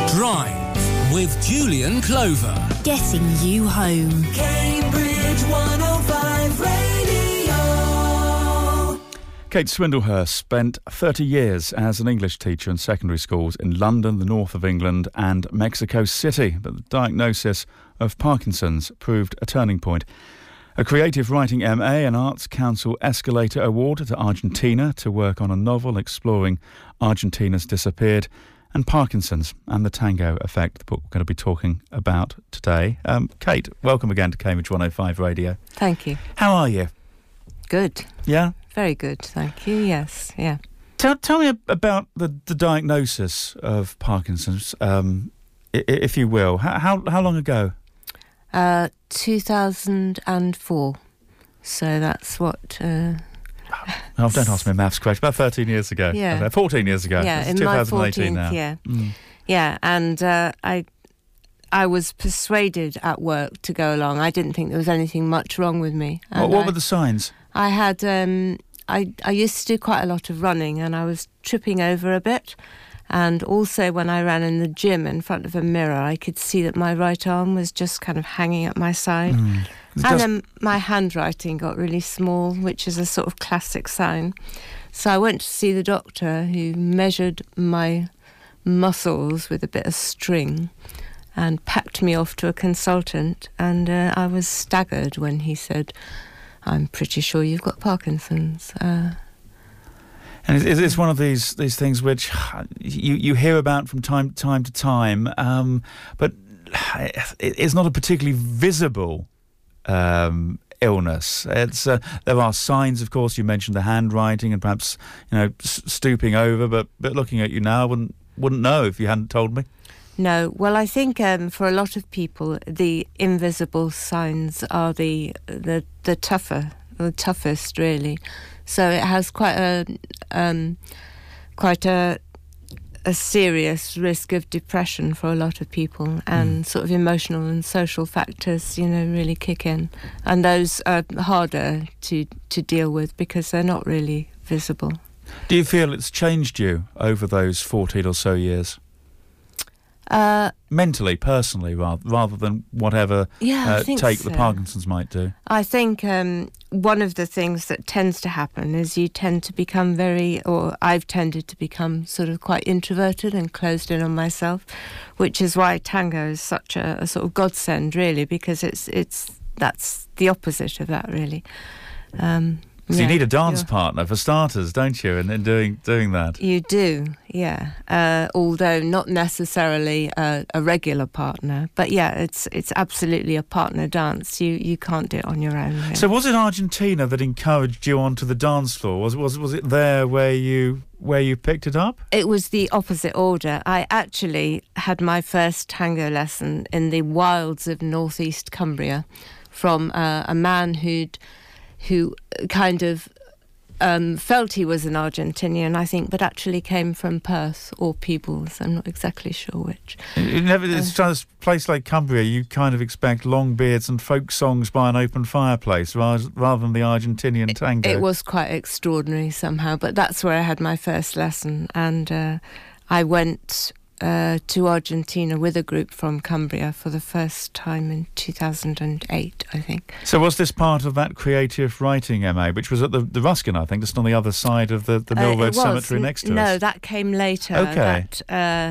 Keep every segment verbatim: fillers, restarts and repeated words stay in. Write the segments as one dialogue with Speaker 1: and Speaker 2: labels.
Speaker 1: Drive with Julian Clover.
Speaker 2: Getting you home.
Speaker 3: Cambridge one oh five Radio.
Speaker 4: Kate Swindlehurst spent thirty years as an English teacher in secondary schools in London, the north of England and Mexico City. But the diagnosis of Parkinson's proved a turning point. A creative writing M A and Arts Council Escalator Award to Argentina to work on a novel exploring Argentina's disappeared and Parkinson's and the tango effect, the book we're going to be talking about today. Um, Kate, welcome again to Cambridge one oh five Radio.
Speaker 5: Thank you.
Speaker 4: How are you?
Speaker 5: Good.
Speaker 4: Yeah?
Speaker 5: Very good, thank you, yes, yeah.
Speaker 4: Tell, tell me about the, the diagnosis of Parkinson's, um, i- if you will. How, how, how long ago?
Speaker 5: Uh, two thousand four, so that's what... Uh,
Speaker 4: Oh, don't ask me a maths question. About thirteen years ago.
Speaker 5: Yeah.
Speaker 4: Uh, fourteen years ago.
Speaker 5: yeah,
Speaker 4: It's
Speaker 5: in
Speaker 4: two
Speaker 5: my
Speaker 4: thousand eighteen
Speaker 5: fourteenth
Speaker 4: now.
Speaker 5: year.
Speaker 4: Mm.
Speaker 5: Yeah, and uh, I I was persuaded at work to go along. I didn't think there was anything much wrong with me.
Speaker 4: What,
Speaker 5: And
Speaker 4: what
Speaker 5: I,
Speaker 4: were the signs?
Speaker 5: I had... Um, I, I used to do quite a lot of running, and I was tripping over a bit. And also when I ran in the gym in front of a mirror, I could see that my right arm was just kind of hanging at my side.
Speaker 4: Mm. It
Speaker 5: And
Speaker 4: does-
Speaker 5: then my handwriting got really small, which is a sort of classic sign. So I went to see the doctor, who measured my muscles with a bit of string and packed me off to a consultant. And uh, I was staggered when he said, "I'm pretty sure you've got Parkinson's." Uh,
Speaker 4: And it's, it's one of these these things which you, you hear about from time time to time, um, but it, it's not a particularly visible um, illness. It's uh, there are signs, of course. You mentioned the handwriting and perhaps you know s- stooping over, but but looking at you now, I wouldn't wouldn't know if you hadn't told me.
Speaker 5: No, well, I think um, for a lot of people, the invisible signs are the the the tougher, the toughest, really. So it has quite a um, quite a a serious risk of depression for a lot of people, and mm. sort of emotional and social factors, you know, really kick in, and those are harder to to deal with because they're not really visible.
Speaker 4: Do you feel it's changed you over those fourteen or so years?
Speaker 5: Uh,
Speaker 4: Mentally, personally, rather rather than whatever
Speaker 5: yeah, I
Speaker 4: uh,
Speaker 5: think
Speaker 4: take
Speaker 5: so.
Speaker 4: the Parkinson's might do.
Speaker 5: I think um, one of the things that tends to happen is you tend to become very, or I've tended to become sort of quite introverted and closed in on myself, which is why tango is such a, a sort of godsend, really, because it's it's that's the opposite of that, really. Um,
Speaker 4: So
Speaker 5: yeah,
Speaker 4: you need a dance
Speaker 5: you're-
Speaker 4: partner for starters, don't you? And in doing doing that.
Speaker 5: You do, yeah. Uh, although not necessarily a, a regular partner, but yeah, it's it's absolutely a partner dance. You you can't do it on your own. Really.
Speaker 4: So was it Argentina that encouraged you onto the dance floor? Was was was it there where you where you picked it up?
Speaker 5: It was the opposite order. I actually had my first tango lesson in the wilds of northeast Cumbria from uh, a man who'd who kind of um, felt he was an Argentinian, I think, but actually came from Perth or Peebles. I'm not exactly sure which.
Speaker 4: You never, it's
Speaker 5: Uh,
Speaker 4: just a place like Cumbria, you kind of expect long beards and folk songs by an open fireplace rather, rather than the Argentinian tango.
Speaker 5: It was quite extraordinary somehow, but that's where I had my first lesson. And uh, I went uh, to Argentina with a group from Cumbria for the first time in two thousand eight, I think.
Speaker 4: So was this part of that creative writing M A, which was at the, the Ruskin, I think, just on the other side of the, the Mill
Speaker 5: Uh,
Speaker 4: Road
Speaker 5: it was.
Speaker 4: Cemetery next to
Speaker 5: no,
Speaker 4: us?
Speaker 5: No, that came later.
Speaker 4: Okay.
Speaker 5: That, uh,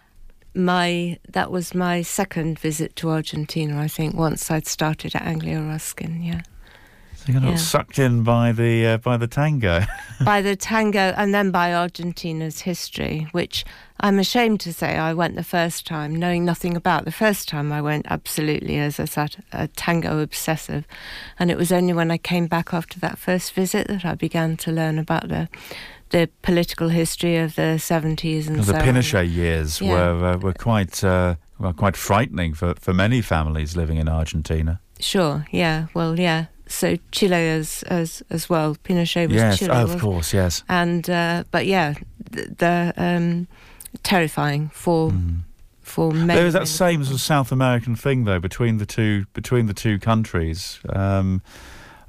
Speaker 5: my that was my second visit to Argentina, I think, once I'd started at Anglia Ruskin, yeah.
Speaker 4: So you got
Speaker 5: Yeah.
Speaker 4: sucked in by the uh, by the tango.
Speaker 5: By the tango and then by Argentina's history, which I'm ashamed to say I went the first time knowing nothing about. The first time I went absolutely, as I said, a tango obsessive. And it was only when I came back after that first visit that I began to learn about the the political history of the seventies and
Speaker 4: The
Speaker 5: so on.
Speaker 4: Pinochet years
Speaker 5: Yeah.
Speaker 4: were uh, were quite uh, were quite frightening for, for many families living in Argentina.
Speaker 5: Sure, yeah, well, yeah. So Chile as as as well. Pinochet was
Speaker 4: Yes,
Speaker 5: Chile,
Speaker 4: oh, of
Speaker 5: wasn't-
Speaker 4: course, yes.
Speaker 5: And uh, but yeah, the, the um, terrifying for
Speaker 4: Mm.
Speaker 5: for many.
Speaker 4: There was that
Speaker 5: many
Speaker 4: same
Speaker 5: people.
Speaker 4: sort of South American thing, though, between the two between the two countries. Um,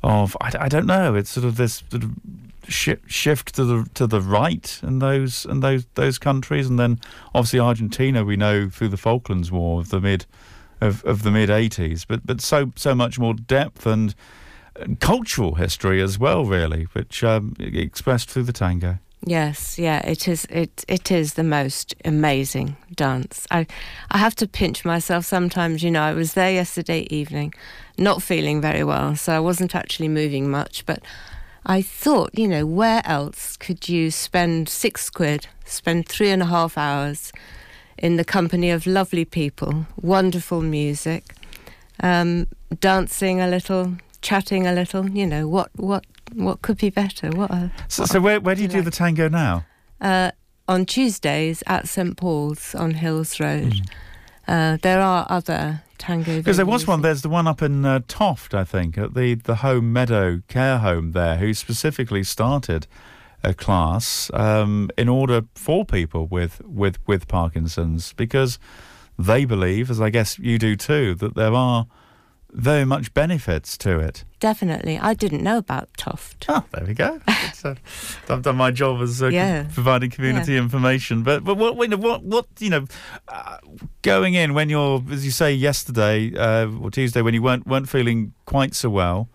Speaker 4: of I, I don't know. It's sort of this sort of shi shift to the to the right in those in those those countries, and then obviously Argentina. We know through the Falklands War of the mid of, of the mid eighties, but but so so much more depth and cultural history as well, really, which um, expressed through the tango.
Speaker 5: Yes, yeah, it is. It it is the most amazing dance. I I have to pinch myself sometimes. You know, I was there yesterday evening, not feeling very well, so I wasn't actually moving much. But I thought, you know, where else could you spend six quid, spend three and a half hours in the company of lovely people, wonderful music, um, dancing a little, chatting a little? You know, what what. What could be better? What a,
Speaker 4: so,
Speaker 5: what
Speaker 4: so where where do you do like. the tango now?
Speaker 5: Uh, on Tuesdays at Saint Paul's on Hills Road. Mm. Uh, there are other tango.
Speaker 4: Because there was one. There's the one up in uh, Toft, I think, at the the Home Meadow Care Home there, who specifically started a class um, in order for people with with with Parkinson's, because they believe, as I guess you do too, that there are very much benefits to it.
Speaker 5: Definitely. I didn't know about Toft.
Speaker 4: Oh, there we go. uh, I've done my job as uh,
Speaker 5: yeah.
Speaker 4: providing community yeah. information. But but what what what you know, uh, going in when you're, as you say, yesterday uh, or Tuesday, when you weren't weren't feeling quite so well,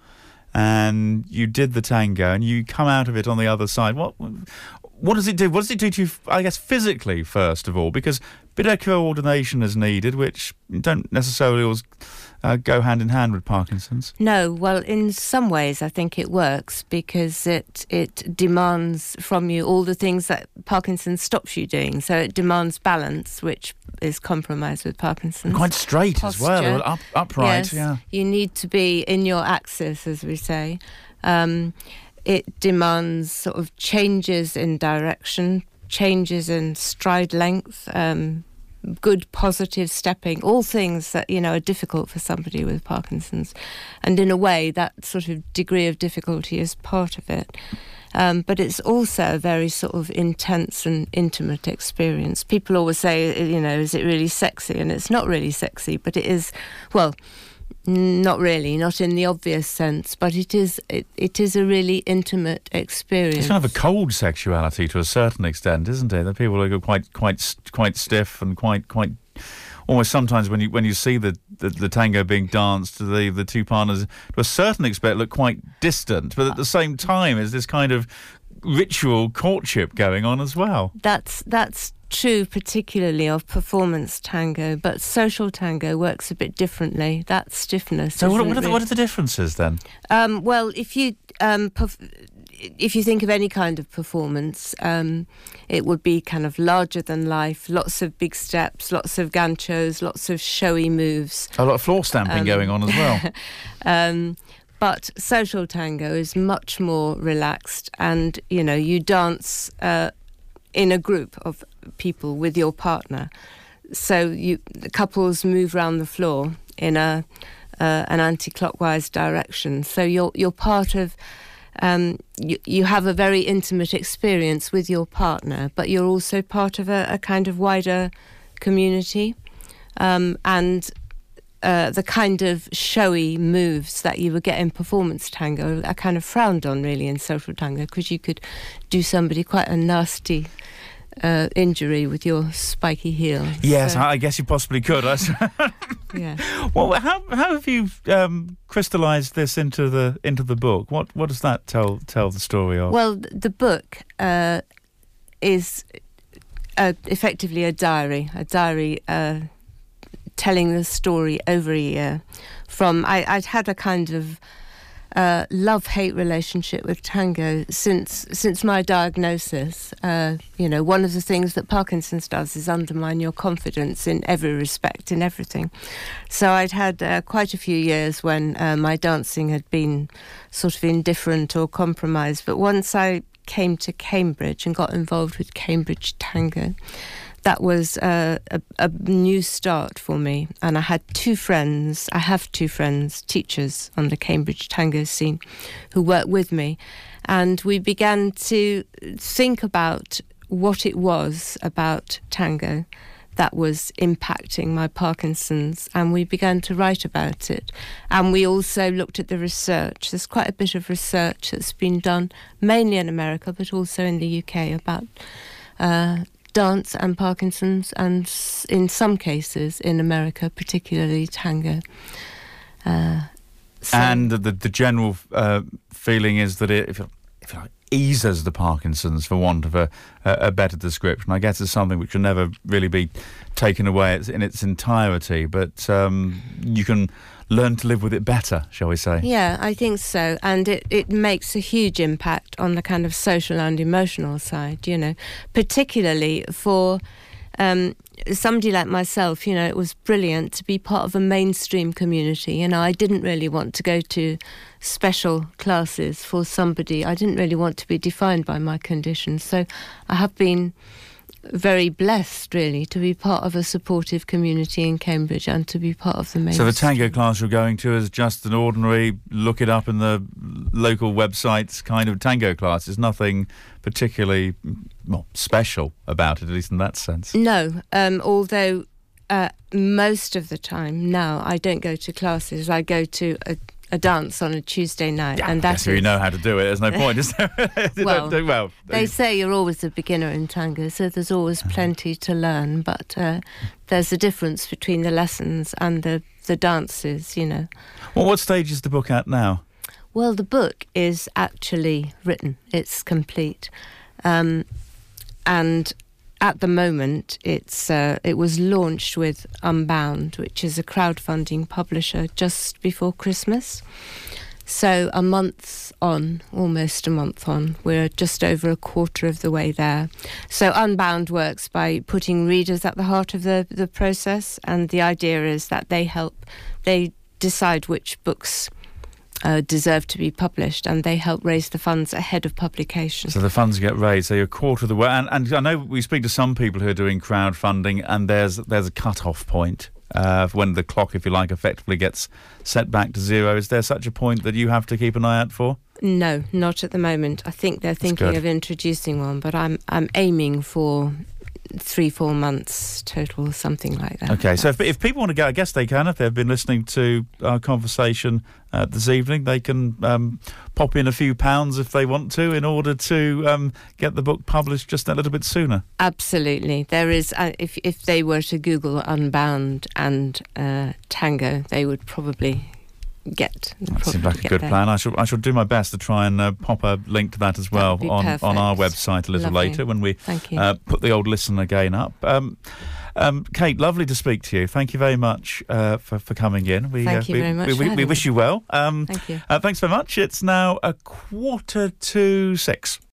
Speaker 4: and you did the tango and you come out of it on the other side. What what does it do? What does it do to you? I guess physically, first of all, because a bit of coordination is needed, which don't necessarily always Uh, go hand in hand with Parkinson's?
Speaker 5: No, well, in some ways I think it works, because it it demands from you all the things that Parkinson's stops you doing. So it demands balance, which is compromised with Parkinson's.
Speaker 4: Quite straight
Speaker 5: Posture.
Speaker 4: as well, up, upright.
Speaker 5: Yes,
Speaker 4: yeah.
Speaker 5: You need to be in your axis, as we say. Um, it demands sort of changes in direction, changes in stride length, um, good positive stepping, all things that, you know, are difficult for somebody with Parkinson's. And in a way, that sort of degree of difficulty is part of it. Um, but it's also a very sort of intense and intimate experience. People always say, you know, is it really sexy? And it's not really sexy, but it is, well, not really, not in the obvious sense, but it is it, it is a really intimate experience.
Speaker 4: It's kind of a cold sexuality to a certain extent, isn't it? That people are quite quite quite stiff and quite quite almost sometimes when you when you see the, the, the tango being danced, the the two partners to a certain extent look quite distant, but at the same time there's this kind of ritual courtship going on as well.
Speaker 5: That's that's true, particularly of performance tango, but social tango works a bit differently. That stiffness.
Speaker 4: So what, what, are the,
Speaker 5: really...
Speaker 4: what are the differences then?
Speaker 5: Um, well, if you um, if you think of any kind of performance, um, it would be kind of larger than life, lots of big steps, lots of ganchos, lots of showy moves.
Speaker 4: A lot of floor stamping um, going on as well.
Speaker 5: um, But social tango is much more relaxed, and, you know, you dance uh, in a group of people with your partner. So you the couples move around the floor in a uh, an anti-clockwise direction. So you're you're part of. Um, you you have a very intimate experience with your partner, but you're also part of a, a kind of wider community, um, and. Uh, the kind of showy moves that you would get in performance tango are kind of frowned on, really, in social tango, because you could do somebody quite a nasty uh, injury with your spiky heel.
Speaker 4: Yes,
Speaker 5: so,
Speaker 4: I guess you possibly could.
Speaker 5: yeah.
Speaker 4: Well, how how have you um, crystallised this into the into the book? What what does that tell tell the story of?
Speaker 5: Well, the book uh, is uh, effectively a diary, a diary. Uh, telling the story over a year. From I, I'd had a kind of uh, love-hate relationship with tango since since my diagnosis. Uh, you know, one of the things that Parkinson's does is undermine your confidence in every respect, in everything. So I'd had uh, quite a few years when uh, my dancing had been sort of indifferent or compromised. But once I came to Cambridge and got involved with Cambridge Tango, that was uh, a, a new start for me. And I had two friends, I have two friends, teachers on the Cambridge tango scene, who worked with me. And we began to think about what it was about tango that was impacting my Parkinson's, and we began to write about it. And we also looked at the research. There's quite a bit of research that's been done, mainly in America, but also in the U K, about uh, dance and Parkinson's, and s- in some cases in America, particularly tango. Uh, so
Speaker 4: and the the general uh, feeling is that it, if, if it eases the Parkinson's, for want of a, a better description. I guess it's something which can never really be taken away in its entirety, but um, you can learn to live with it better, shall we say?
Speaker 5: Yeah, I think so. And it, it makes a huge impact on the kind of social and emotional side, you know, particularly for um, somebody like myself. You know, it was brilliant to be part of a mainstream community. You know, I didn't really want to go to special classes for somebody. I didn't really want to be defined by my condition. So I have been very blessed, really, to be part of a supportive community in Cambridge and to be part of the mainstream.
Speaker 4: So the tango class you're going to is just an ordinary, look it up in the local websites kind of tango class. There's nothing particularly, well, special about it, at least in that sense.
Speaker 5: No, um, although uh, most of the time now I don't go to classes. I go to a a dance on a Tuesday night,
Speaker 4: Yeah,
Speaker 5: and
Speaker 4: I
Speaker 5: that's
Speaker 4: guess if you know how to do it, there's no point, is there? You
Speaker 5: Well,
Speaker 4: don't do well.
Speaker 5: They say you're always a beginner in tango, so there's always plenty to learn, but uh, there's a difference between the lessons and the, the dances, you know.
Speaker 4: Well, what stage is the book at now?
Speaker 5: Well, the book is actually written. It's complete. Um, and at the moment, it's uh, it was launched with Unbound, which is a crowdfunding publisher, just before Christmas. So a month on, almost a month on, we're just over a quarter of the way there. So Unbound works by putting readers at the heart of the, the process, and the idea is that they help, they decide which books Uh, deserve to be published, and they help raise the funds ahead of publication.
Speaker 4: So the funds get raised, so you're a quarter of the way. And, and I know we speak to some people who are doing crowdfunding, and there's there's a cut-off point uh, when the clock, if you like, effectively gets set back to zero. Is there such a point that you have to keep an eye out for?
Speaker 5: No, not at the moment. I think they're thinking
Speaker 4: good.
Speaker 5: of introducing one, but I'm I'm aiming for three, four months total, something like that.
Speaker 4: Okay, so if, if people want to go, I guess they can. If they've been listening to our conversation uh, this evening, they can um, pop in a few pounds if they want to, in order to um, get the book published just a little bit sooner.
Speaker 5: Absolutely. There is, uh, if if they were to Google Unbound and uh, tango, they would probably get.
Speaker 4: That seems like a good
Speaker 5: there.
Speaker 4: plan. I shall I shall do my best to try and uh, pop a link to that as well
Speaker 5: That'd be
Speaker 4: on, on our
Speaker 5: perfect.
Speaker 4: website a little
Speaker 5: Lovely.
Speaker 4: later when we
Speaker 5: Thank you.
Speaker 4: uh, put the old listen again up. Um, um, Kate, lovely to speak to you. Thank you very much uh, for, for coming in. We,
Speaker 5: Thank
Speaker 4: uh,
Speaker 5: you
Speaker 4: we,
Speaker 5: very much
Speaker 4: We,
Speaker 5: for
Speaker 4: we, we
Speaker 5: having
Speaker 4: wish
Speaker 5: me.
Speaker 4: you well. Um,
Speaker 5: Thank you.
Speaker 4: Uh, thanks very much. It's now a quarter to six.